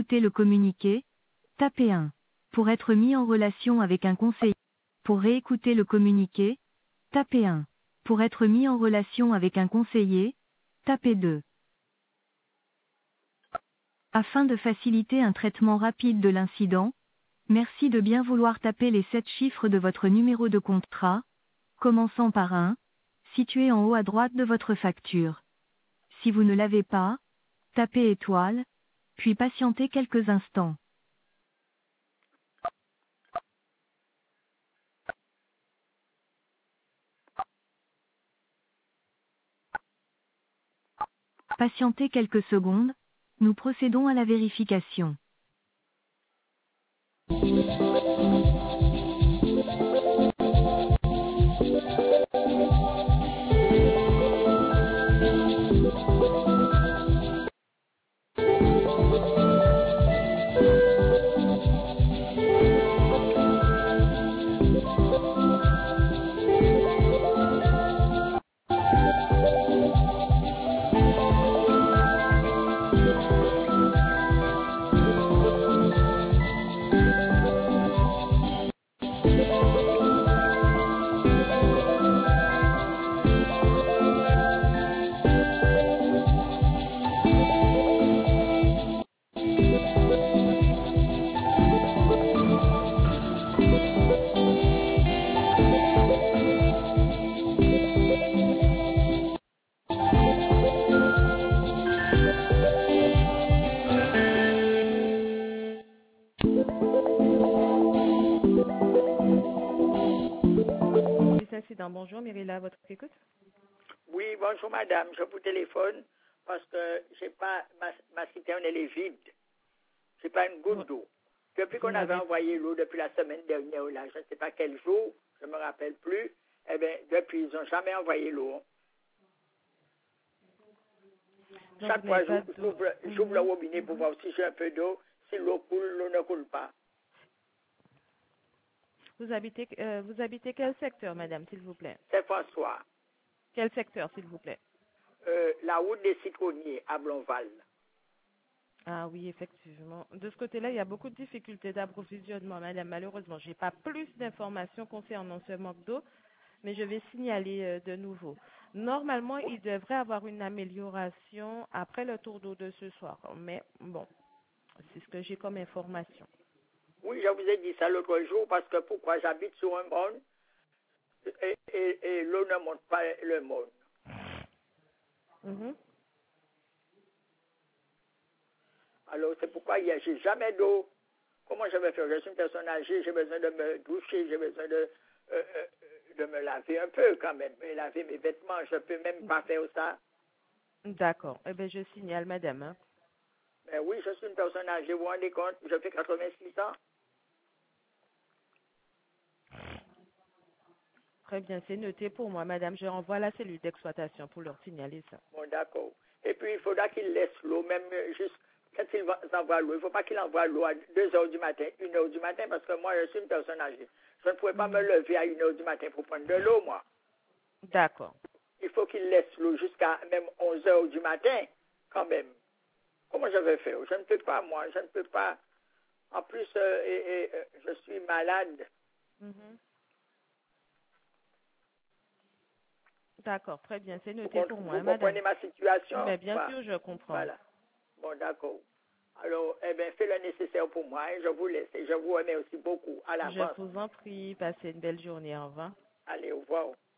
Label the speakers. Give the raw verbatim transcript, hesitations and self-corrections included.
Speaker 1: réécouter le communiqué, tapez un. Pour être mis en relation avec un conseiller. Pour réécouter le communiqué, tapez un. Pour être mis en relation avec un conseiller, tapez deux. Afin de faciliter un traitement rapide de l'incident, merci de bien vouloir taper les sept chiffres de votre numéro de contrat, commençant par un, situé en haut à droite de votre facture. Si vous ne l'avez pas, tapez étoile, puis patientez quelques instants. Patientez quelques secondes, nous procédons à la vérification.
Speaker 2: Bonjour, Myrilla, votre écoute.
Speaker 3: Oui, bonjour madame, je vous téléphone parce que j'ai pas ma, ma citerne elle est vide. J'ai pas une goutte d'eau. Depuis qu'on avait envoyé l'eau depuis la semaine dernière, là, je ne sais pas quel jour, je ne me rappelle plus, eh bien, depuis, ils n'ont jamais envoyé l'eau. Chaque fois, j'ouvre mm-hmm. le robinet pour voir si j'ai un peu d'eau. Si l'eau coule, l'eau ne coule pas.
Speaker 2: Vous habitez, euh, vous habitez quel secteur, madame, s'il vous plaît?
Speaker 3: C'est François.
Speaker 2: Quel secteur, s'il vous plaît?
Speaker 3: euh, La route des Citronniers à Blonval.
Speaker 2: Ah oui, effectivement. De ce côté-là, il y a beaucoup de difficultés d'approvisionnement, madame. Malheureusement, je n'ai pas plus d'informations concernant ce manque d'eau, mais je vais signaler euh, de nouveau. Normalement, il devrait avoir une amélioration après le tour d'eau de ce soir. Mais bon, c'est ce que j'ai comme information.
Speaker 3: Oui, je vous ai dit ça l'autre jour parce que pourquoi j'habite sur un monde et, et, et l'eau ne monte pas le monde.
Speaker 2: Mm-hmm.
Speaker 3: Alors, c'est pourquoi il n'y a j'ai jamais d'eau. Comment je vais faire? Je suis une personne âgée, j'ai besoin de me doucher, j'ai besoin de, euh, euh, de me laver un peu quand même, me laver mes vêtements. Je ne peux même pas faire ça.
Speaker 2: D'accord. Eh bien, je signale, madame. Hein.
Speaker 3: Ben oui, je suis une personne âgée, vous vous rendez compte? Je fais quatre-vingt-six ans.
Speaker 2: Très bien, c'est noté pour moi, madame. Je renvoie à la cellule d'exploitation pour leur signaler ça.
Speaker 3: Bon, d'accord. Et puis, il faudra qu'il laisse l'eau, même juste quand il envoie l'eau. Il ne faut pas qu'il envoie l'eau à deux heures du matin, une heure du matin, parce que moi, je suis une personne âgée. Je ne pouvais pas mmh. me lever à une heure du matin pour prendre de l'eau, moi.
Speaker 2: D'accord.
Speaker 3: Il faut qu'il laisse l'eau jusqu'à même onze heures du matin, quand même. Comment je vais faire? Je ne peux pas, moi. Je ne peux pas. En plus, euh, et, et, je suis malade.
Speaker 2: Mmh. D'accord, très bien, c'est noté
Speaker 3: vous,
Speaker 2: pour
Speaker 3: vous
Speaker 2: moi,
Speaker 3: vous
Speaker 2: madame.
Speaker 3: comprenez ma situation?
Speaker 2: Mais bien
Speaker 3: bah,
Speaker 2: sûr, je comprends.
Speaker 3: Voilà. Bon, d'accord. Alors, eh bien, faites le nécessaire pour moi et je vous laisse. Et je vous remercie beaucoup. À l'avance.
Speaker 2: Je vous en prie, passez une belle journée. Au revoir.
Speaker 3: Allez, au revoir.